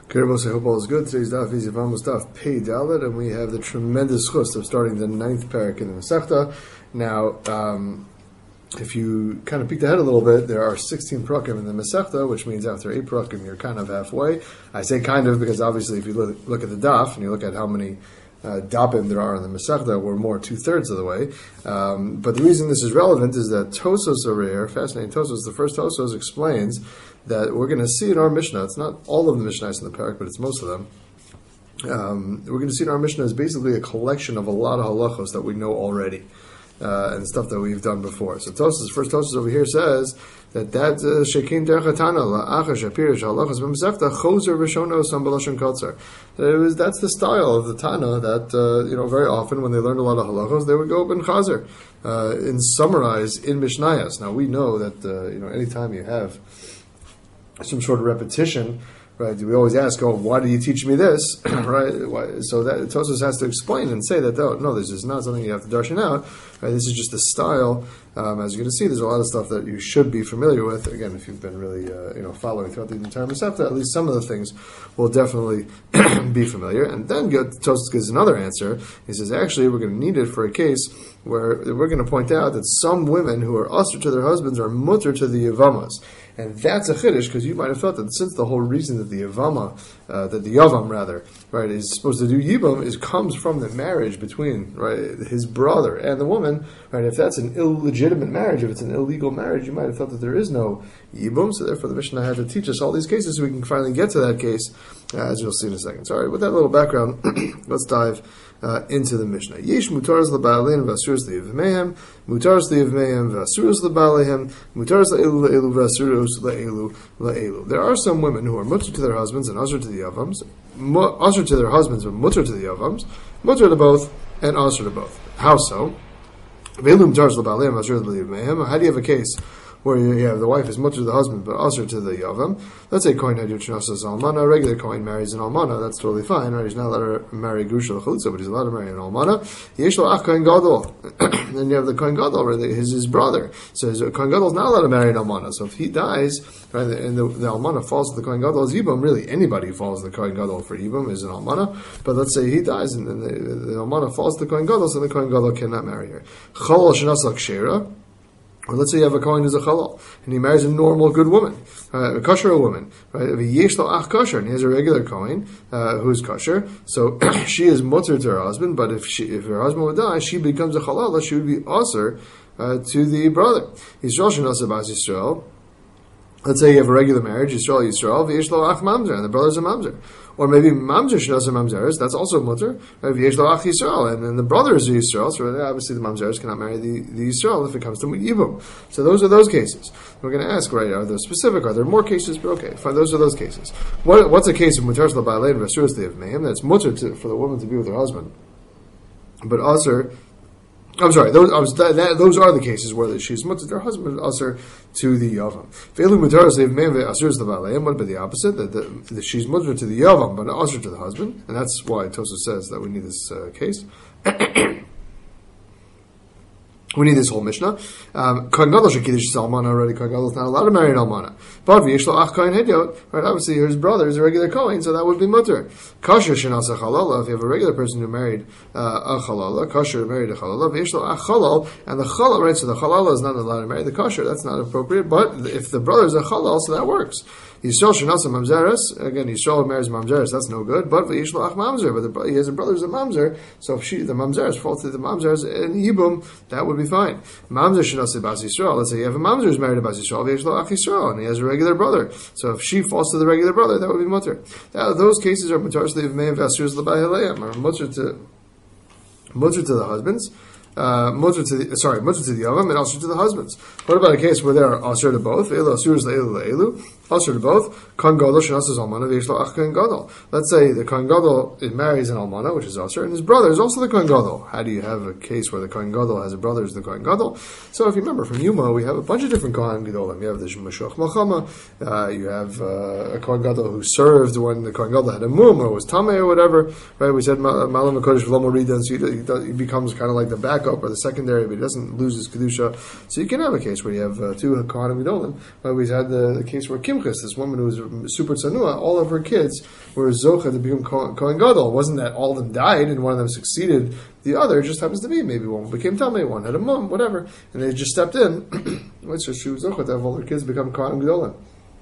Kiribos, I hope all is good. Today's daf is Yevamos daf Pei Dalet, and we have the tremendous chus of starting the 9th parak in the Masechta. Now, if you kind of peek ahead a little bit, there are 16 parakim in the Masechta, which means after 8 parakim, you're kind of halfway. I say kind of because obviously if you look at the daf and you look at how many dapim there are in the Masechta, we're more 2/3 of the way. But the reason this is relevant is that Tosos over here, fascinating Tosos, the first Tosos explains that we're going to see in our Mishnah, it's not all of the Mishnahs in the parak, but it's most of them. We're going to see in our Mishnah is basically a collection of a lot of halachos that we know already, and stuff that we've done before. So Tosos, first Tosos over here says that shekin derchatana la'achar shapirish halachos b'mesechta choser v'shono sam b'lashon kotzer. That's the style of the Tana that very often when they learned a lot of halachos, they would go up and chazer and summarize in Mishnayos. Now we know that anytime you have some sort of repetition, right? We always ask, why do you teach me this? Right? So that Tosos has to explain and say that, no, this is not something you have to darshan out. Right? This is just the style. As you're going to see, there's a lot of stuff that you should be familiar with. Again, if you've been really, following throughout the entire Masechta, at least some of the things will definitely be familiar. And then Tosos gives another answer. He says, actually, we're going to need it for a case where we're going to point out that some women who are usher to their husbands are mutter to the Yavamas. And that's a chiddush, because you might have thought that since the whole reason that the Yavam right, is supposed to do Yibam comes from the marriage between, right, his brother and the woman, right, if that's an illegitimate marriage, if it's an illegal marriage, you might have thought that there is no Yibam, so therefore the Mishnah had to teach us all these cases so we can finally get to that case, as you'll see in a second. So, all right, with that little background, let's dive into the Mishnah. Yesh mutaras le'ba'alein v'asuras le'ivmehem, mutaras le'ivmehem v'asuras le'ba'alehem, mutaras le'elu le'elu v'asuras le'elu le'elu. There are some women who are mutter to their husbands and usher to the Yavams, usher to their husbands but mutter to the Yavams, mutter to both and usher to both. How so? How do you have a case where you have the wife is mutter to the husband but usher to the Yavam? Let's say Kohen Hadir Chnasas Almana, a regular Kohen marries an Almana, that's totally fine, right? He's not allowed to marry Grusha L'Chalitza, but he's allowed to marry an Almana. Yesh Lo Ach Kohen Gadol. Then you have the Kohen Gadol, right? His brother. So Kohen Gadol is not allowed to marry an Almana. So if he dies, right, and the Almana falls to the Kohen Gadol as Yibam, really anybody who falls to the Kohen Gadol for Yibam is an Almana. But let's say he dies and then the Almana falls to the Kohen Gadol, so the Kohen Gadol cannot marry her. Chalal Shenasak Shera. Or let's say you have a Kohen who's a Chalal, and he marries a normal, good woman, a kosher woman, right? Yesh lo ach kosher, and he has a regular Kohen who's kosher, so she is mutter to her husband, but if her husband would die, she becomes a Chalala, she would be usher to the brother. Yisrael shenasa bas Yisrael. Let's say you have a regular marriage, Yisrael, v'yesh lo ach mamzer, and the brother's a mamzer. Or maybe mamzer shenasa mamzeres, that's also mutter, v'yesh lo ach Yisrael, and then the brother is a Yisrael, so obviously the mamzeres cannot marry the Yisrael if it comes to Yibum. So those are those cases. We're going to ask, right, are there specific, are there more cases? But okay, fine, those are those cases. What's a case of mutaras l'ba'alein v'asuras le'ivmeim, that's mutter for the woman to be with her husband, but usher, I'm sorry, those are the cases where she's mutter to her husband, usher to the Yavam. What about the opposite? That she's mutter to the Yavam, but usher to the husband, and that's why Tosos says that we need this case. We need this whole Mishnah. Kohen Gadol shekiddush Almana already. Kohen Gadol is not allowed to marry an Almana. But v'yesh lo ach Kohen Hedyot, right? Obviously, his brother is a regular Kohen, so that would be mutter. Kosher shenasa Chalala. If you have a regular person who married a Chalala, kosher married a Chalala, v'yesh lo ach Chalal, and the Chalal, right? So the Chalala is not allowed to marry the kosher. That's not appropriate. But if the brother is a Chalal, so that works. Yisrael shenasa mamzeres. Again, Yisrael marries mamzeres. That's no good. But v'yesh lo ach mamzer. But he has a brother who's a mamzer. So if the mamzeres falls to the mamzeres in Yibum, that would be fine. Mamzer shenasa bas Yisrael. Let's say you have a mamzer who's married to bas Yisrael, v'yesh lo ach Yisrael, and he has a regular brother. So if she falls to the regular brother, that would be mutter. Now, those cases are mutaras le'ivmeim v'asuras le'ba'aleim, or mutter to the husbands. Mutter to the Yavam and also to the husbands. What about a case where they are usher to both? Usher to both. Kohen Gadol shenasas almana v'yesh lo ach Kohen Gadol. Let's say the Kohen Gadol marries an almana, which is usher, and his brother is also the Kohen Gadol. How do you have a case where the Kohen Gadol has a brother who's the Kohen Gadol? So if you remember from Yuma, we have a bunch of different Kohen Gadolim. You have the Mashuach Malchama. You have a Kohen Gadol who served when the Kohen Gadol had a mum or was tamei or whatever. Right? We said Malam HaKodesh V'lo Morida, and so he becomes kind of like the backup or the secondary, but he doesn't lose his kedusha. So you can have a case where you have two Kohanim Gadolim. We had the case where Kim Pinchas, this woman who was super tzanua, all of her kids were zocha to become Kohen Gadol. It wasn't that all of them died and one of them succeeded the other. It just happens to be maybe one became Tamei, one had a mum, whatever, and they just stepped in. So she was zocha to have all her kids become Kohen Gadolim.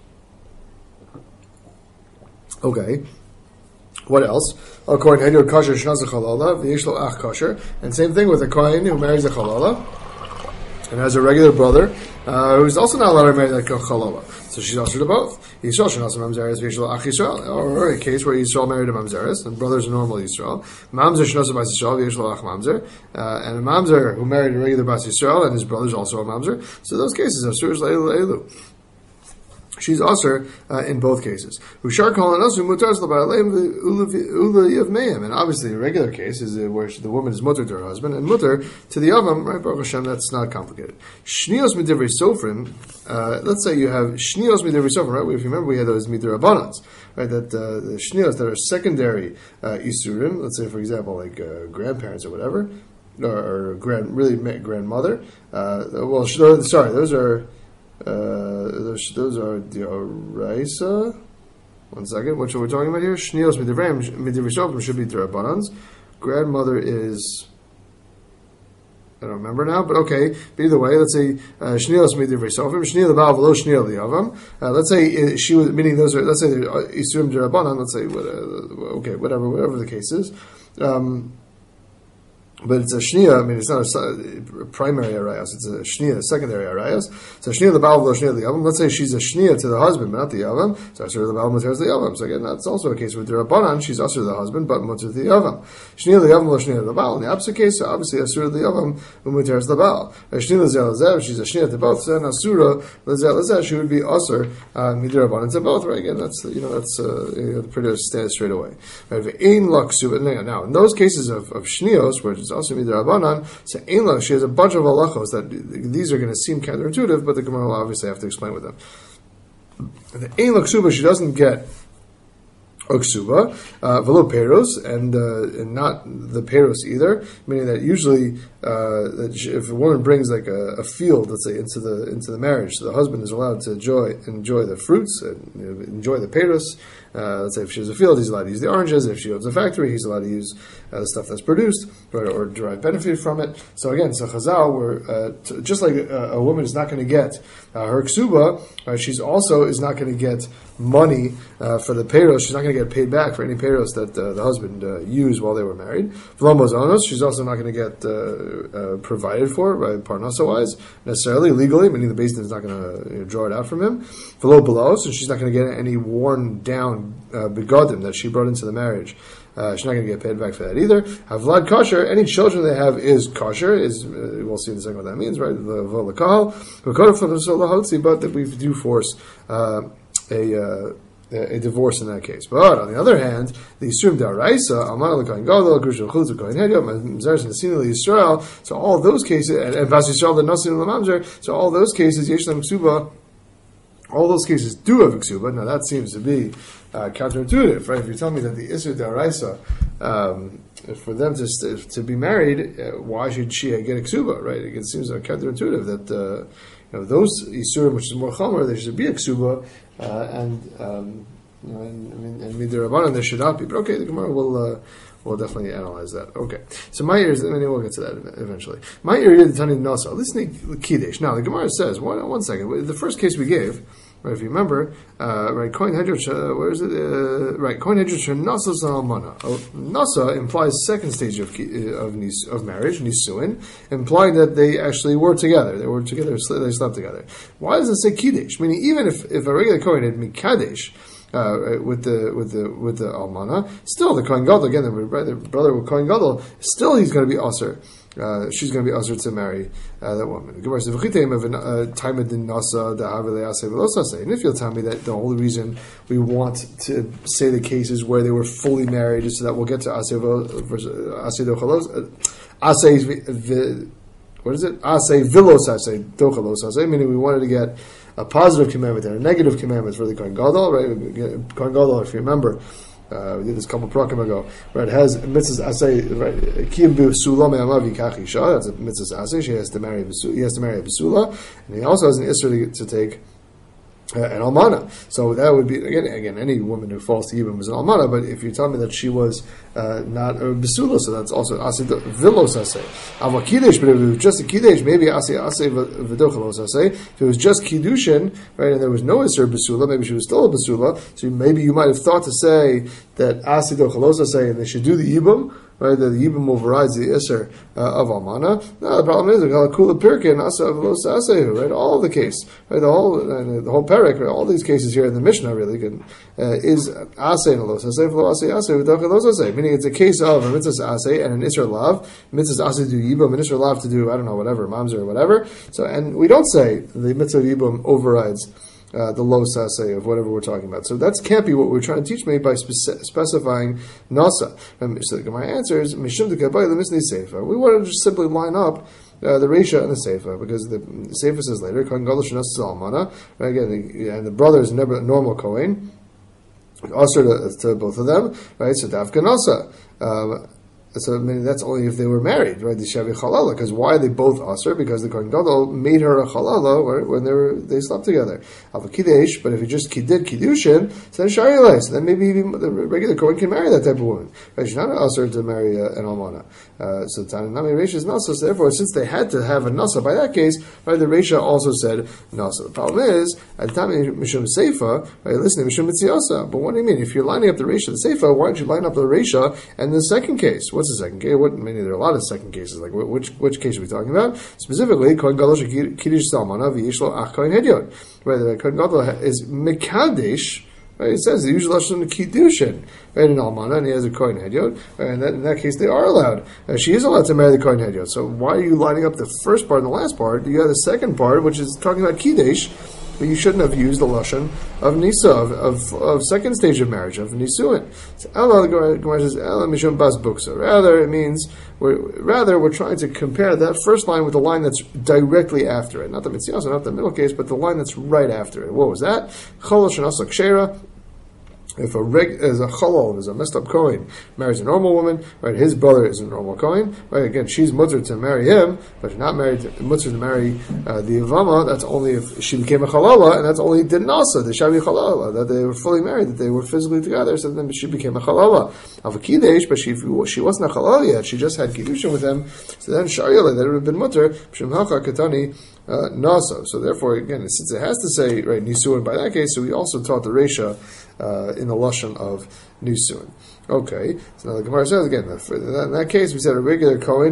Okay. What else? A Kohen Hedyor Kasher Shnaz Chalala, V'yishlo Ach Kasher, and same thing with a Kohen who marries a Chalala and has a regular brother who's also not allowed to marry that Chalala. So she's also to both. Yisrael Shnaz Mamzeres V'yishlo Ach Yisrael, or a case where Yisrael married a Mamzeres, and brothers are normal Yisrael. Mamzer Shnaz Bas Yisrael V'yishlo Ach Mamzer, and a Mamzer who married a regular Bas Yisrael and his brother's also a Mamzer. So those cases are Surah Elu Elu. She's usher in both cases. And obviously, a regular case is where the woman is mutter to her husband, and mutter to the Avam, right? Baruch Hashem, that's not complicated. Shnios midivrei sofrim, let's say you have shnios midivrei sofrim, right? If you remember, we had those midrabanans, right? That the shnios that are secondary isurim, let's say, for example, like grandparents or whatever, or grandmother. Those are. Those are the Oraisa. One second, what are we talking about here? Shnios midivrei sofrim should be Derabanans. Grandmother is, I don't remember now, but okay. But either way, let's say Shnios midivrei sofrim, Shnios l'baal v'lo Shnios li'avam. Let's say she was meaning those are. Let's say they're isurim Derabanan. Let's say whatever the case is. But it's a shnia. I mean, it's not a primary arayos. It's a shnia, a secondary arayos. So shnia the baal, shnia the yavam. Let's say she's a shnia to the husband, but not the yavam. So asur the baal, mutar the yavam. So again, that's also a case with the rabbanan. She's asur the husband, but mutar the yavam. Shnia the yavam, shnia the baal. In the opposite case, so obviously asur the yavam, mutar the baal. Shnia the she's a shnia to both. So asura lezel, she would be asur midir rabbanan to both. Right? Again, that's the pretty stands straight away. Right? Now, in those cases of shnios, where it's also midrabanan, so Einla, she has a bunch of halachos that these are going to seem counterintuitive, but the Gemara will obviously have to explain with them. The Einla ksuba, she doesn't get Oksuba, velo peros, and not the peros either. Meaning that usually, if a woman brings like a field, let's say, into the marriage, so the husband is allowed to enjoy the fruits and enjoy the peros. Let's say if she has a field, he's allowed to use the oranges. If she owns a factory, he's allowed to use the stuff that's produced or derive benefit from it. So again, so Chazal, just like a woman is not going to get her ksuba, she's also is not going to get money for the peros. She's not going to get paid back for any peros that the husband used while they were married. V'lo she's also not going to get provided for, right, parnasa-wise, necessarily, legally, meaning the Beis Din is not going to draw it out from him. V'lo belos, and she's not going to get any worn down begadim that she brought into the marriage. She's not going to get paid back for that either. Havlad kosher, any children they have is kosher, we'll see in a second what that means, right? But that we do force a divorce in that case. But on the other hand, the Yisurim Da'araisa, Almana l'Kohen Gadol, Grusha l'Chutz l'Kohen Hedyon, Mamzeres Nesina l'Yisrael, so all those cases, and Bas Yisrael l'Nasin l'Mamzer, so all those cases, Yesh Lam Ksuba, all those cases do have a ksuba. Now that seems to be counterintuitive, right? If you tell me that the Isur Da'araisa, for them to be married, why should she get a ksuba, right? It seems counterintuitive that those Isurim, which is more chomer, there should be a ksuba, and midrabanan there should not be. But okay, the Gemara will definitely analyze that. Okay, so my ears, we'll get to that eventually. My ear the Tani Nasa. Listen to Kiddush. Now the Gemara says, one second. The first case we gave, right? If you remember, right? Kohen Hedron, where is it? Right, Kohen Hedron Nasa Salmana. Nasa implies second stage of marriage, Nisuin, implying that they actually were together. They were together. They slept together. Why does it say Kiddush? Meaning, even if a regular Kohen had Mikadesh. With the almana, still the Kohen Gadol, again, the brother with Kohen Gadol, still he's going to be usher. She's going to be usher to marry that woman. And if you'll tell me that the only reason we want to say the cases where they were fully married is so that we'll get to Asay Vilos Asay Dochalos Asay, meaning we wanted to get a positive commandment and a negative commandment for the Kohen Gadol, right? Kohen Gadol, if you remember, we did this a couple of prakim ago, right? It has mitzvahs asay, right? Kiyum b'sula me'amav yikach isha. That's a mitzvahs asay. He has to marry a b'sula, and he also has an issur to take an almana. So that would be again any woman who falls to Yibam was an almana. But if you tell me that she was not a besula, so that's also asid vilos asay. Ava kiddush, but if it was just a kiddush, maybe asay v'dochalos asay. If it was just kiddushin, right, and there was no iser besula, maybe she was still a besula. So maybe you might have thought to say that asay dochalos asay, and they should do the Yibam. Right, the Yibam overrides the Isser of Almana. No, the problem is Kula Pirkin Asa of Los Asehu. Right, all the case, right, the whole parak, right, all these cases here in the Mishnah really is Asay and Los Asay, Los Asay, Los Asay. Meaning it's a case of a mitzvah Asay and an Isser Lav. Mitzvah Asay to do Yibam, an Isser Lav to do whatever Mamzer or whatever. So and we don't say the mitzvah Yibam overrides the low saseh of whatever we're talking about. So that can't be what we're trying to teach me by specifying nasa. So my answer is mishum dekabai lemisni seifa. We want to just simply line up the reisha and the seifa, because the seifa says later kan gadol shenas almana. Again, and the brother is never normal kohen. Also to both of them, right? So dafka nasa. So I mean, that's only if they were married, right? The shavi chalala, because why are they both aser? Because the kohen gadol made her a chalala when they slept together. Alva kiddush, but if he just did kiddushin, so then shayilai. So then maybe even the regular kohen can marry that type of woman. Right? She's not aser to marry an almana. So Tananami Reisha is nasa. So therefore, since they had to have a nasa by that case, right? The Reisha also said nasa. The problem is at the time mishum seifa, right? Listen, mishum mitziasa. But what do you mean? If you're lining up the Reisha, the seifa, why don't you line up the Reisha and the second case? What's the second case? There are a lot of second cases. Like which case are we talking about? Specifically, kohen gadol kiddush salmana v'yishlo ach kohen hedyot. Right, the kohen gadol is mekadesh. Right, it says the usual lashon kiddushin. Right, in almana, and he has a kohen hedyot. Right, and in that case, they are allowed. She is allowed to marry the kohen hedyot. So why are you lining up the first part and the last part? You got the second part, which is talking about kiddush. But you shouldn't have used the lashon of nisa of second stage of marriage of nisuin. So the Gemara says mishum bas buksa. Rather, it means we're trying to compare that first line with the line that's directly after it, not the mitzias, not the middle case, but the line that's right after it. What was that? Chol shenasa kshera. If as a chalal, as a messed up kohen, marries a normal woman, right? His brother is a normal kohen, right? Again, she's mutter to marry him, but she's not mutter to marry the Yavama. That's only if she became a chalala, and that's only dinasa, the shavi chalala, that they were fully married, that they were physically together. So then she became a chalala. Of a kiddush, but she wasn't a chalala yet. She just had kiddushin with him. So then shayla, that would have been mutter shemhacha katani. Nasa. So therefore, again, since it has to say right nisuin by that case, so we also taught the reisha in the lashon of nisuin. Okay, so now the Gemara says again in that case we said a regular kohen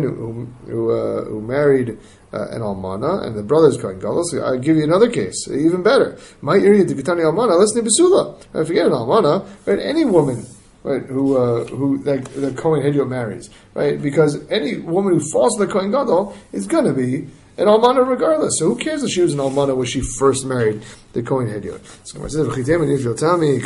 who married an almana and the brother's kohen gadol. So I give you another case, even better. My area the katani almana. Listen to besula. Forget an almana, right? Any woman. Right, who the kohen hedyot marries, right? Because any woman who falls to the kohen gadol is going to be an almana regardless. So who cares if she was an almana when she first married the kohen hedyot? So if you'll tell me,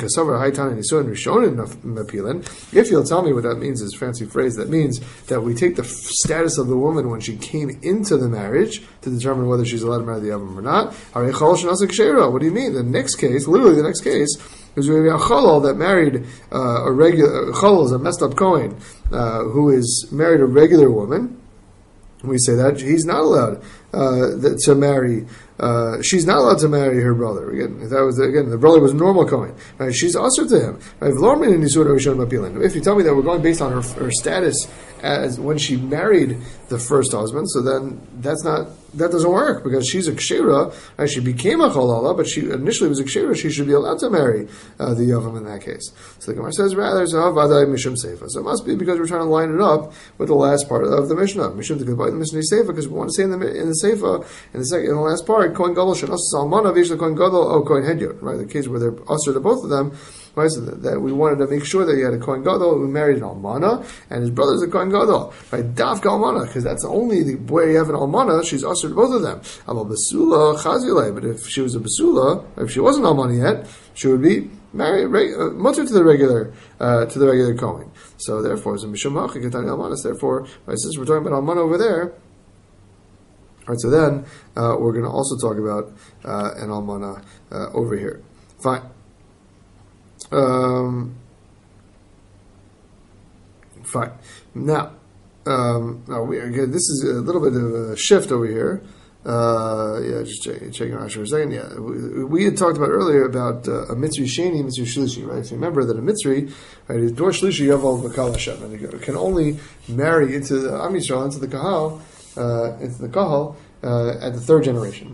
if you'll tell me what that means is a fancy phrase, that means that we take the status of the woman when she came into the marriage to determine whether she's allowed to marry the Yavam or not. What do you mean? The next case, literally the next case, is going to be a chalal that married a regular chalal is a messed up kohen who is married a regular woman. We say that he's not allowed to marry. She's not allowed to marry her brother. Again, the brother was a normal kohen. Right? She's usher to him. If you tell me that we're going based on her status as when she married the first husband, so then that doesn't work because she's a kshira. Right? She became a chalala, but she initially was a kshira. She should be allowed to marry the yavam in that case. So the Gemara says rather zavadai mishum seifa. So it must be because we're trying to line it up with the last part of the Mishnah. Mishum to goodbye the Mishnah seifa because we want to say in the seifa in the last part kohen gadol shenas salmana v'yish kohen gadol kohen hedyot. Right, the case where they're usher to both of them. Right, so that we wanted to make sure that he had a kohen gadol who married an almana, and his brother's a kohen gadol. Right, dafka almana, because that's only the way you have an almana. She's usher to both of them. Amal basula chazilei, but if she was a basula, if she wasn't almana yet, she would be married mutter to the regular kohen. So therefore, it's a mishum hachi katani almanas. Therefore, right, since we're talking about almana over there. All right, so then we're going to also talk about an almana over here. Fine. Fine. Now, this is a little bit of a shift over here. Just checking out for a second. Yeah, we had talked about earlier about a mitzri sheni, mitzri shlishi, right? So remember that a mitzri, right, dor shlishi yaval v'kal Hashem, and it can only marry into the Am Yisrael, into the kahal, at the third generation.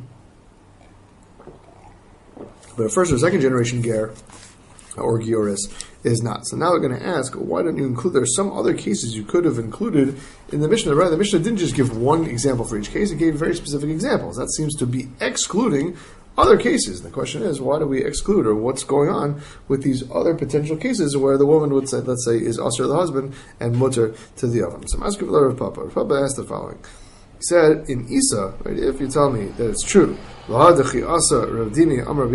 But a first or second generation ger or gioris is not. So now we're going to ask, why don't you include? There are some other cases you could have included in the Mishnah. Right? The Mishnah didn't just give one example for each case; it gave very specific examples. That seems to be excluding other cases. The question is, why do we exclude, or what's going on with these other potential cases where the woman would say, let's say, is asur the husband and mutter to the oven? So I'm asking for Rav Papa. Rav Papa asked the following. He said, in Isa, right, if you tell me that it's true, right, if you remember,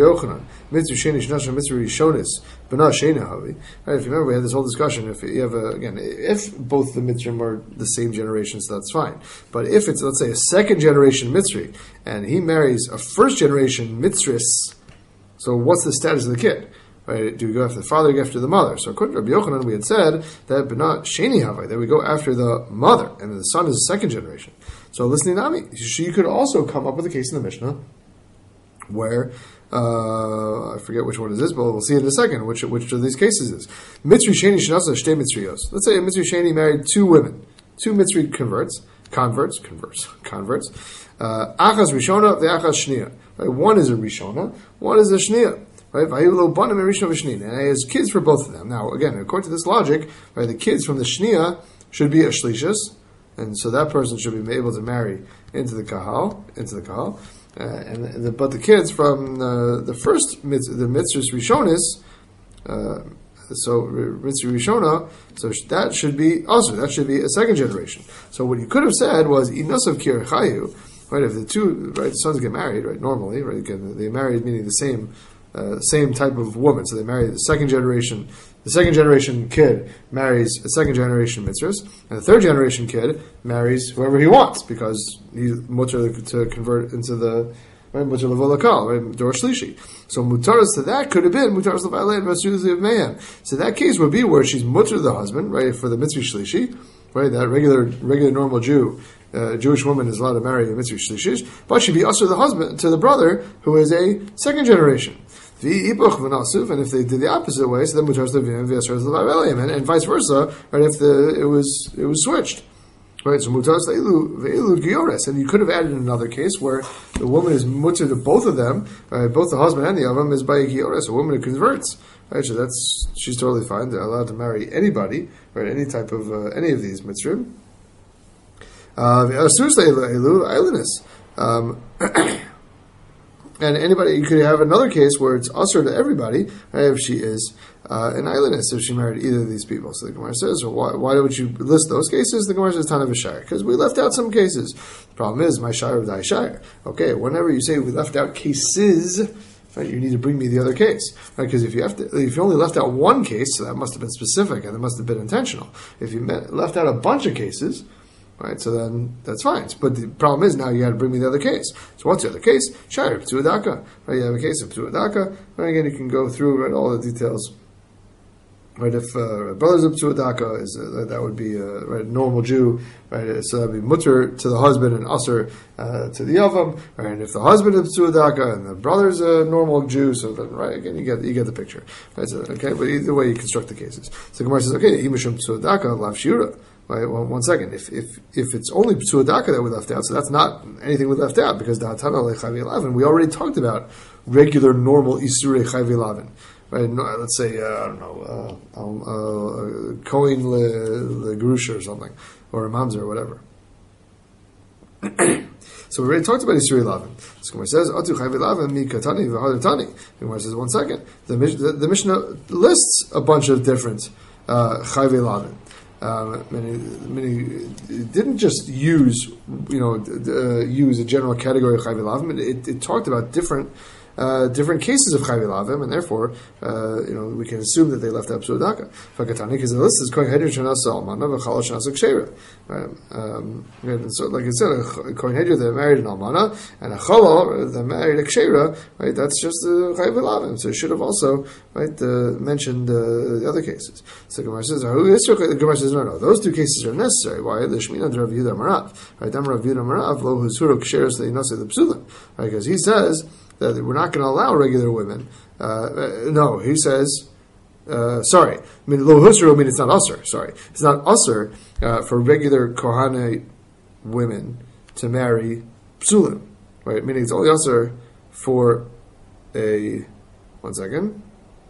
we had this whole discussion, if you have if both the mitzrim are the same generation, so that's fine. But if it's, let's say, a second generation mitzri, and he marries a first generation mitzris, so what's the status of the kid? Right? Do we go after the father or go after the mother? So according to Rabbi Yochanan, we had said that B'nat Sheni Havai, that we go after the mother, and the son is the second generation. So listening to Nami, you could also come up with a case in the Mishnah where, I forget which one it is, but we'll see in a second which of these cases is. Mitzri Sheni Shnasa Shtei Mitzrios. Let's say a Mitzri Sheni married two women, two Mitzri converts. Achas Rishona, the Achas Shnia. Right? One is a Rishona, one is a Shnia. Right, and he has kids for both of them. Now, again, according to this logic, right, the kids from the Shnia should be a Shlishis, and so that person should be able to marry into the Kahal, but the kids from the first the Mitzvahs Rishonis, so Mitzvah Rishona, so that should be also a second generation. So what you could have said was Inosav Kirchayu, right? If the two the sons get married, right, normally, right, again, they married meaning the same type of woman. So they marry the second generation. The second generation kid marries a second generation mitzvahs, and the third generation kid marries whoever he wants because he's mutter to convert into the mutter levolakal, right, dor shlishi. So mutaras to that could have been mutaras levaylei v'asuzi of mayhem. So that case would be where she's mutter to the husband, right, for the mitzvah shlishi, right, that regular normal Jew. Jewish woman is allowed to marry a mitzvah shlishish, but she'd be usher the husband to the brother who is a second generation. And if they did the opposite way, so then and vice versa, right? If it was switched, right? So and you could have added another case where the woman is mutter to both of them, right? Both the husband and the avam is by a giores, a woman who converts, right? So she's totally fine. They're allowed to marry anybody, right? Any type of any of these mitzvim. And anybody, you could have another case where it's usher to everybody, right, if she is an islandess, if she married either of these people. So the Gemara says, well, why don't you list those cases? The Gemara says, Tana v'shayr, because we left out some cases. The problem is, my shayr of thy shayr. Okay, whenever you say we left out cases, right, you need to bring me the other case, right? Because if you only left out one case, so that must have been specific and it must have been intentional. If you left out a bunch of cases, right, so then that's fine. But the problem is now you got to bring me the other case. So what's the other case? Shayr P'tuadaka. Right, you have a case of P'tuadaka. Right, again, you can go through, right, all the details. Right, if brothers of P'tuadaka is that would be right, a normal Jew. Right, so that would be mutter to the husband and usher to the yavam. Right, and if the husband is P'tuadaka and the brother's a normal Jew, so then right again you get the picture. Right, so, okay, but either way you construct the cases. So Gemara says, okay, Imashim P'tuadaka lav shiura. Right, well, one second. If it's only P'tuadaka that we left out, so that's not anything we left out because Da'atana leChayvi Lavin. We already talked about regular normal Isurei Chayvi Lavin. Right, let's say Kohen le Grusha or something, or a Mamzer or whatever. So we already talked about Isurei Lavin. So Gemara says, Atu Chayvi Lavin mi katani v'hadar tani. Gemara says, one second. The Mishnah lists a bunch of different Chayvi Lavin. It didn't just use a general category of Chayvi Lavin. It talked about different different cases of Chayv Lavim, and therefore, we can assume that they left out Psua Daka. Fakatani, because the list is Kohen Hedr Shanas Almana, V'Chala Shanas Kshera. So, like I said, a Kohen Hedr that married an Almana, and a Chala that married a Kshera, right? That's just the Chayv Lavim. So it should have also, right, mentioned the other cases. So Gemara says, the Gemara says, no, those two cases are necessary. Why? The Shmina Rav Yehuda Marav, right? Dam Rav Yehuda Marav lo husuru ksheros le'inase the psulim, right? Because he says that we're not going to allow regular women. No, he says. Sorry, I mean lo husuru. I mean it's not usher. Sorry, it's not usher for regular Kohanite women to marry psulim, right? Meaning it's only usher for a. One second.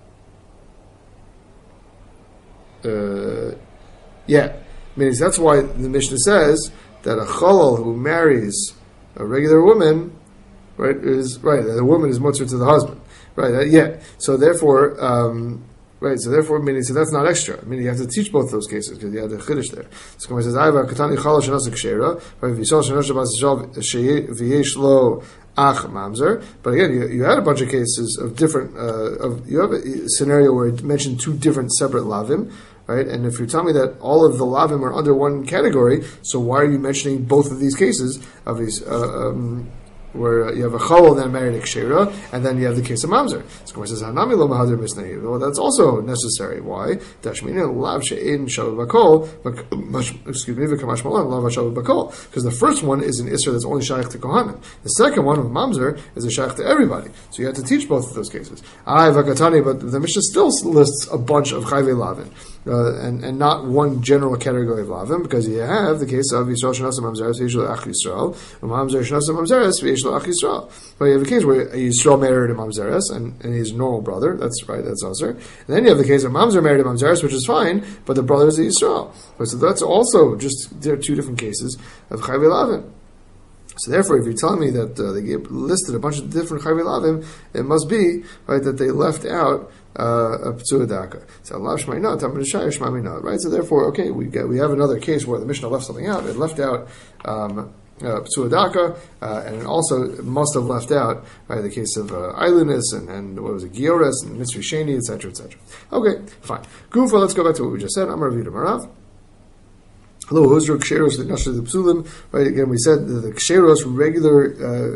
Meaning that's why the Mishnah says that a chalal who marries a regular woman, right, is right. The woman is mutzur to the husband, right? So therefore, meaning so that's not extra. Meaning you have to teach both those cases because you have the chiddush there. So Gemara says, "Ayva katani chalal shenas kshera, right? V'yisol shenas shabas v'yesh lo ach mamzer." But again, you had a bunch of cases of different. You have a scenario where it mentioned two different separate lavim. Right? And if you tell me that all of the lavim are under one category, so why are you mentioning both of these cases of these where you have a chalal that married a kshera, and then you have the case of mamzer? So Gemara says, "Hanami lo mahadir misnei." Well, that's also necessary. Why? Dashmina lav she'in shavu bakol. Excuse me, v'kamash malan lav shavu bakol. Because the first one is an isra that's only shaykh to kohanim. The second one, with mamzer, is a shaykh to everybody. So you have to teach both of those cases. Vakatani, but the Mishnah still lists a bunch of chayvei lavin. And not one general category of lavim, because you have the case of Yisrael Shenasa Mamzeres V'Yishlo Ach Yisrael, Mamzer Shenasa Mamzeres V'Yishlo Ach Yisrael. But you have a case where Yisrael married a Mamzeres and he's a normal brother. That's right. That's also. And then you have the case of Mamzer married a Mamzeres, which is fine, but the brother is a Yisrael. So that's also there are two different cases of Chayvei Lavim. So therefore, if you're telling me that they listed a bunch of different Chayvei Lavim, it must be right that they left out a Psua Daka. So Allah Shmai Tamar Shai Shmai Not. Right. So therefore, okay, we have another case where the Mishnah left something out. It left out Psua Daka, and it also must have left out the case of Eilinus and what was it, Gioris and Mitzri Sheni, etc., etc. Okay, fine. Gufa. Let's go back to what we just said. Amar Rav Yehuda Marav. Hello, Hosru Ksheros the Nashar the Psulim. Right, again, we said the Ksheros, regular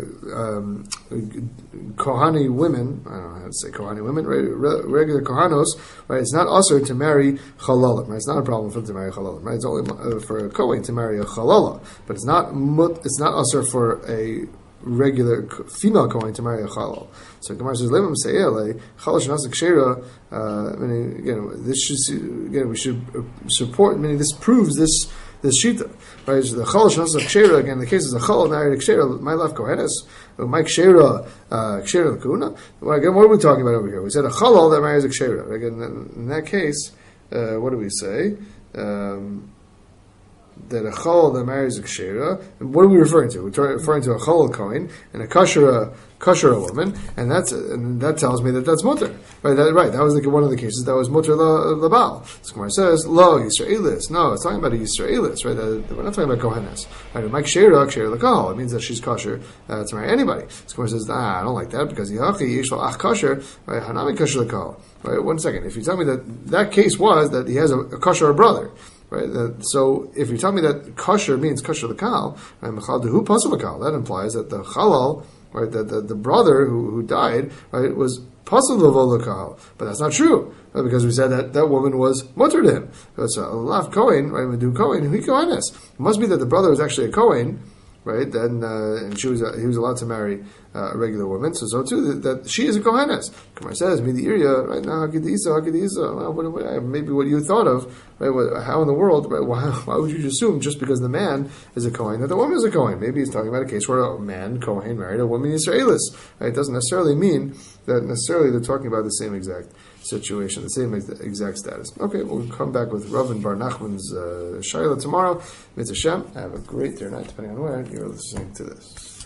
Kohani women. I don't know how to say Kohani women. Right, regular Kohanos. Right, it's not usher to marry Chalalim. Right, it's not a problem for them to marry Chalalim. Right, it's only for a Kohen to marry a Chalala, but it's not usher for a regular female Kohen to marry a Chalal. So Gemara says, "Levam Se'ele Chalal Shenas Kshera." We should support. Meaning, this proves this shita, right? So the Chalal Shenas Kshera, again, the case is a Chalal married a Kshera, my left Kohenes, my Kshera L'Kuna. Well, again, what are we talking about over here? We said a Chalal that marries a Kshera. Again, in that case, what do we say? That a Chalal that marries a Kshera, and what are we referring to? We're referring to a Chalal Kohen and a Kashera woman, and that tells me that that's mutter. Right, that was one of the cases that was mutter labal. So Gemara says, lo Yisraelis. No, it's talking about a Yisraelis, right? We're not talking about Kohenes. Right, Mike Kshera l'kahal. It means that she's kosher to marry anybody. So Gemara says, I don't like that because Yachi Yishlo Ach Kosher, right? Hanami Kosher l'kahal. Right, one second. If you tell me that case was that he has a kosher brother. Right, so if you tell me that kosher means kosher l'kal, and who pasal l'kal, that implies that the chalal, right, that the brother who died, right, was pasal l'kal, but that's not true, right, because we said that woman was mutter to him. So a lav kohen, right, we do kohen, he kohenes. It must be that the brother was actually a kohen, right? Then and he was allowed to marry a regular woman. So too that she is a kohenes. Gemara says, "Me the area right now, hakidisa. Well, maybe what you thought of, right? How in the world, right? Why would you assume just because the man is a kohen that the woman is a kohen? Maybe he's talking about a case where a man kohen married a woman Yisraelis. Right? It doesn't necessarily mean that necessarily they're talking about the same exact situation, the same exact status. Okay, we'll come back with Rav and Bar Nachman's Shaila tomorrow. Mitzvah Shem. Have a great day or night, depending on where you're listening to this.